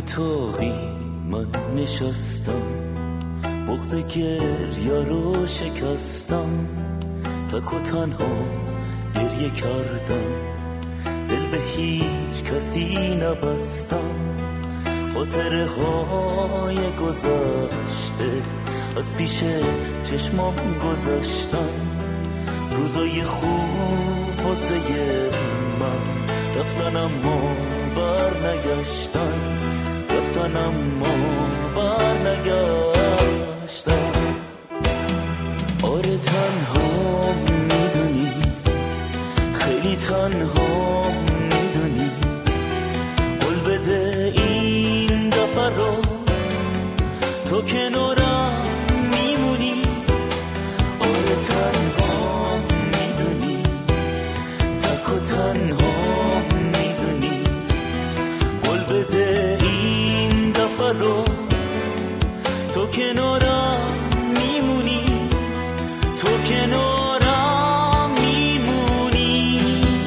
اتاقی من نشستم، بغض گریا رو شکستم، تک و تنها گریه کردم، دل به هیچ کسی نبستم. خاطره های گذشته از پیش چشمام گذشتن، روزای خوب واسه من رفتن اما بر نگشتن، رفتن اما بر نگشتن. آره تنها میدونی، خیلی تنها میدونی، قول بده این دفعه رو تو کنارم میمونی. آره تنها میدونی، تک و تنها میدونی، قول بده این دفعه رو تو کنارم میمونی، تو کنارم میمونی.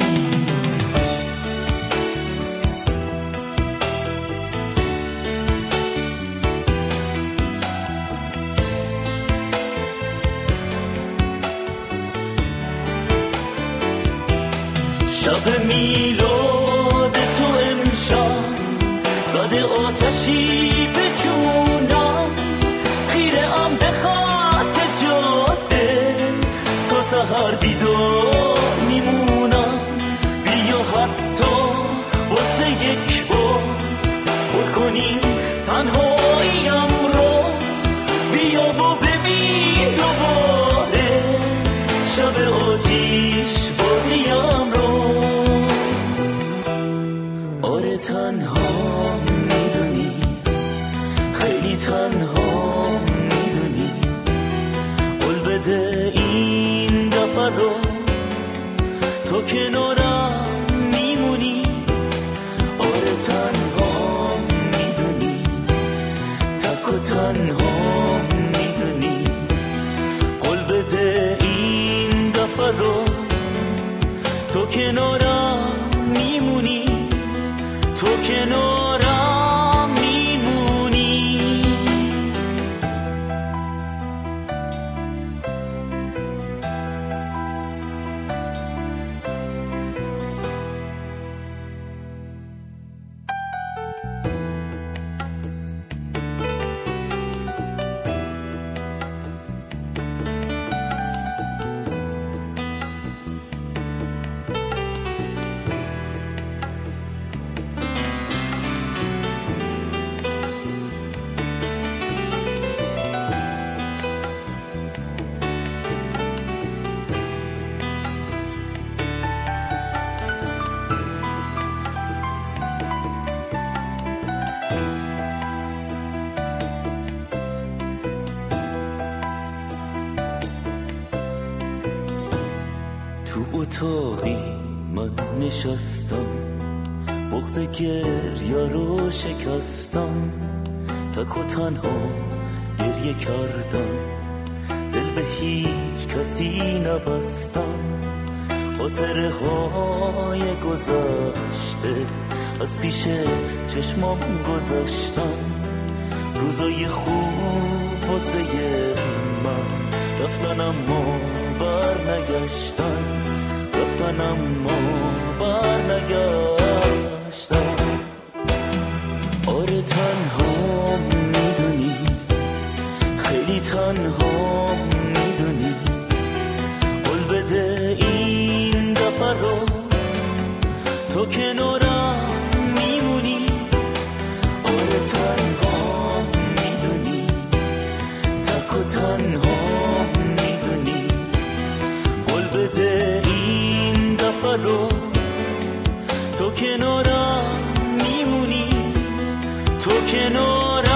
شب میلاد تو امشب زده آتشی به جونم، خیره ام به خط جاده تا سحر بیدار میمونم. بیا حتی واسه یک بار پر کنیم تنهاییم رو، بیا و ببین دوباره شب آتیش بازیم رو. آره تنها میدونی، خیلی تنها میدونی، قول بده این دفعه رو تو کنارم میمونی. آره تنها میدونی، تک و تنها میدونی، قول بده این دفعه رو تو کنارم میمونی، تو کنارم میمونی. تو اتاقی من نشستم، بغض گریا رو شکستم، تک و تنها گریه کردم، دل به هیچ کسی نبستم. خاطره های گذشته از پیش چشمام گذشتن، روزای خوب واسه من رفتن اما بر نگشتن، رفتن اما بر نگشتن. آره تنها میدونی، خیلی تنها میدونی، قول بده این دفعه رو تو کنارم میمونی. آره تنها میدونی، تک و تنها میدونی، قول بده این دفعه رو تو کنارم میمونی، تو کنارم